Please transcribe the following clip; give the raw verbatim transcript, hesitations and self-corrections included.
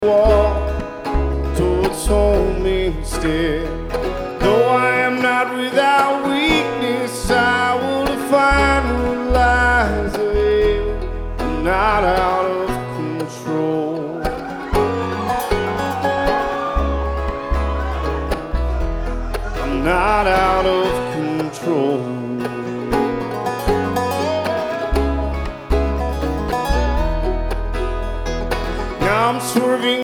walk towards home instead. Though I am not without weakness, I will find what lies ahead. I'm not out of control. I'm not out of